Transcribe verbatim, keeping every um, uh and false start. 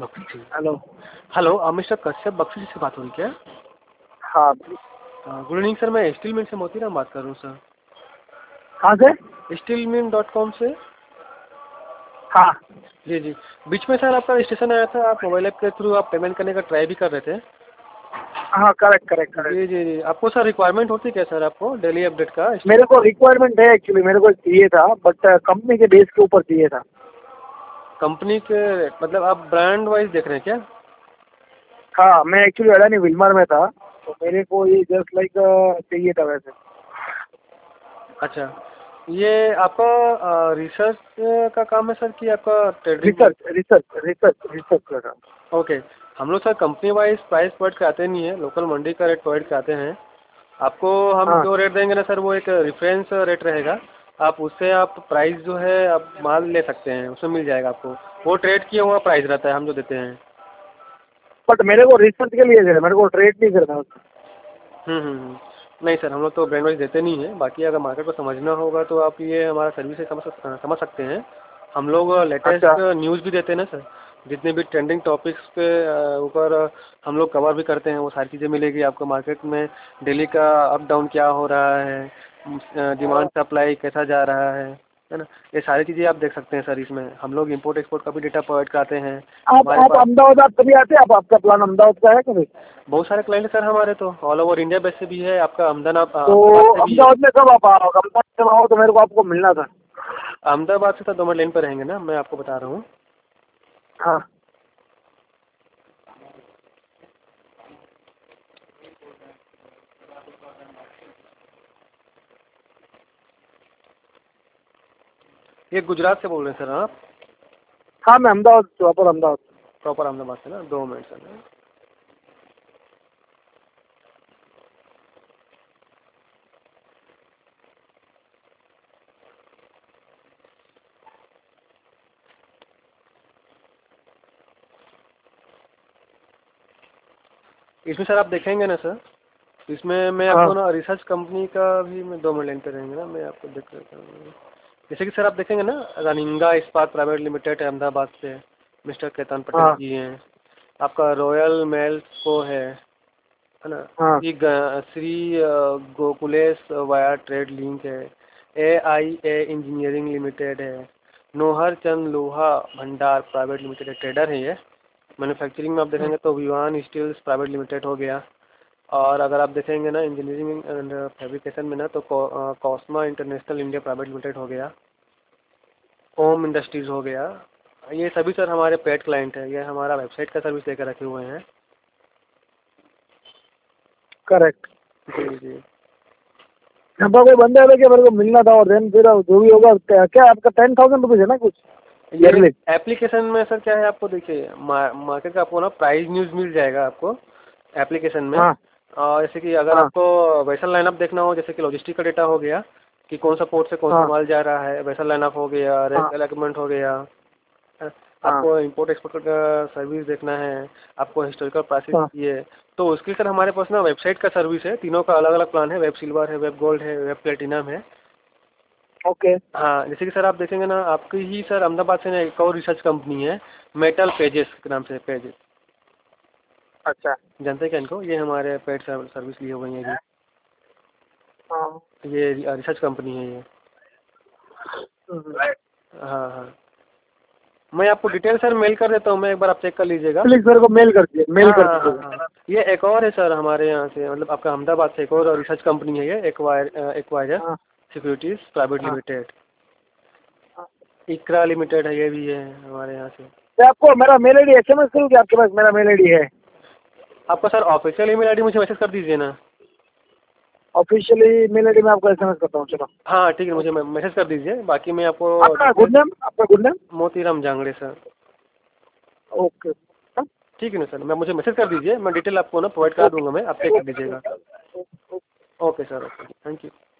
Bakshi. Hello. Hello, आप mister Kashyap Bakshi से बात हो रही क्या? हाँ। गुड इवनिंग सर, मैं स्टील मिल से मोतीराम बात कर रहा हूँ सर। कहाँ से? स्टील मिल डॉट कॉम से। हाँ जी जी, बीच में सर आपका रजिस्ट्रेशन आया था, आप मोबाइल ऐप के थ्रू आप पेमेंट करने का ट्राई भी कर रहे थे। हाँ, करेक्ट करेक्ट करेक्ट। जी जी जी, आपको सर रिक्वायरमेंट होती क्या सर आपको डेली अपडेट का? मेरे को रिक्वायरमेंट है एक्चुअली, मेरे को चाहिए था बट कंपनी के बेस के ऊपर चाहिए था। कंपनी के मतलब आप ब्रांड वाइज देख रहे हैं क्या? हाँ, मैं एक्चुअली अडानी विल्मर में था, तो मेरे को ये जस्ट लाइक चाहिए था वैसे। अच्छा, ये आपका रिसर्च का काम है सर कि आपका trading? Research research research research कर रहा हूँ। ओके, हम लोग sir company wise price provide कराते नहीं है, लोकल मंडी का रेट प्रोवाइड कराते हैं। आपको हम हाँ, जो रेट देंगे ना सर, वो एक रेफरेंस रेट रहेगा। आप उससे आप प्राइस जो है आप माल ले सकते हैं, उसमें मिल जाएगा आपको। वो ट्रेड किया हुआ प्राइस रहता है हम जो देते हैं। बट मेरे को रिसर्च के लिए है, मेरे को ट्रेड नहीं करना उसमें। हम्म हम्म हम्म। नहीं सर, हम लोग तो ब्रांड वाइज देते नहीं है। बाकी अगर मार्केट को समझना होगा तो आप ये हमारा सर्विस से समझ सक- समझ सकते हैं। हम लोग अच्छा। लेटेस्ट न्यूज़ भी देते हैं ना सर, जितने भी ट्रेंडिंग टॉपिक्स के अ, ऊपर हम लोग कवर भी करते हैं। वो सारी चीज़ें मिलेगी आपको मार्केट में। डेली का अप डाउन क्या हो रहा है, डिमांड सप्लाई कैसा जा रहा है है ना, ये सारी चीज़ें आप देख सकते हैं सर। इसमें हम लोग इंपोर्ट एक्सपोर्ट का भी डेटा प्रोवाइड कराते हैं आप हमारे आप पास। अहमदाबाद कभी आते हैं? आप आपका प्लान अहमदाबाद का है कभी? बहुत सारे क्लाइंट है सर हमारे, तो ऑल ओवर इंडिया बेस से भी है, आपका अहमदाबाद तो अहमदाबाद से भी है। अहमदाबाद में कब आप आओ? अहमदाबाद जब आओ तो मेरे को आपको मिलना था। अहमदाबाद से तो दो मिनट लाइन पर रहेंगे ना, मैं आपको बता रहा हूँ। हाँ। ये गुजरात से बोल रहे हैं सर आप? हाँ, मैं अहमदाबाद प्रॉपर अहमदाबाद। प्रॉपर अहमदाबाद से ना, दो मिनट सर। इसमें सर आप देखेंगे ना सर, इसमें मैं हाँ। आपको ना रिसर्च कंपनी का भी, मैं दो मिनट लाइन पर रहेंगे ना, मैं आपको देख लेता हूँ। जैसे कि सर आप देखेंगे ना, रनिंगा इस्पात प्राइवेट लिमिटेड है अहमदाबाद से, मिस्टर केतन पटेल हाँ। जी हैं। आपका रॉयल मेल को है है ना। हाँ। श्री ग- श्री अ, गोकुलेश वाया ट्रेड लिंक है। A I A engineering limited है। नोहर चंद लोहा भंडार प्राइवेट लिमिटेड है, ट्रेडर है ये। मैन्युफैक्चरिंग में आप देखेंगे तो विवान स्टील्स प्राइवेट लिमिटेड हो गया। और अगर आप देखेंगे ना इंजीनियरिंग एंड फैब्रिकेशन में ना, तो कॉ- Cosma International India Private Limited हो गया। ओम इंडस्ट्रीज हो गया। ये सभी सर हमारे पेड क्लाइंट है, ये हमारा वेबसाइट का सर्विस लेकर रखे हुए हैं। करेक्ट। जी जी। यहाँ कोई बंदा है क्या? मेरे को मिलना था और देन फिर जो भी होगा। क्या, क्या आपका टेन थाउजेंड रुपीज है ना कुछ ये ईयरली? एप्लीकेशन में सर क्या है, आपको देखिए मा, मार्केट का आपको ना प्राइस न्यूज़ मिल जाएगा आपको एप्लीकेशन में। हाँ। और जैसे कि अगर हाँ। आपको वैसा लाइनअप देखना हो, जैसे कि लॉजिस्टिक का डेटा हो गया कि कौन सा पोर्ट से कौन सा हाँ। माल जा रहा है, वैसा लाइनअप हो गया, हाँ। रेक अलॉटमेंट हो गया। है। हाँ। आपको इंपोर्ट एक्सपोर्ट का सर्विस देखना है, आपको हिस्टोरिकल प्राइसेस हाँ। चाहिए, तो उसके सर हमारे पास ना वेबसाइट का सर्विस है। तीनों का अलग अलग प्लान है, वेब सिल्वर है, वेब गोल्ड है, वेब प्लेटिनम है। ओके। हाँ, जैसे कि सर आप देखेंगे ना, आपकी ही सर अहमदाबाद से ना एक और रिसर्च कंपनी है, मेटल पेजेस के नाम से। पेजेस अच्छा। जानते हैं क्या इनको? ये हमारे पेड सर्विस लिए हुए हैं ये हाँ। भी। ये रिसर्च कंपनी है ये। हम्म। हाँ हाँ, मैं आपको डिटेल सर मेल कर देता हूँ, मैं एक बार आप चेक कर लीजिएगा। प्लीज मेरे को मेल कर दीजिए, मेल हाँ कर हाँ हाँ दीजिएगा। हाँ, ये एक और है सर हमारे यहाँ से, मतलब आपका अहमदाबाद से एक और रिसर्च कंपनी है, ये एक्वायर एक्वायर हाँ। सिक्योरिटीज प्राइवेट हाँ। लिमिटेड। हाँ। इकरा लिमिटेड है, ये भी है हमारे यहाँ से। क्या आपको मेरा mail I D S M S करूँ? क्या आपके पास मेरा मेल आई डी है? आपका सर ऑफिशियल ईमेल आईडी मुझे मैसेज कर दीजिए ना। ऑफिशियली मेल आई डी में आपको एस एम एस करता हूँ, चलो। हाँ ठीक है, मुझे मैसेज कर दीजिए, बाकी मैं आपको आपका गुड डिटेल। नेम? आपका good name? Motiram Jangde sir. Okay. ठीक है ना सर, मैं मुझे मैसेज कर दीजिए, मैं डिटेल आपको ना प्रोवाइड करा दूंगा, मैं आप चेक कर लीजिएगा। Okay. Okay sir, okay, thank you.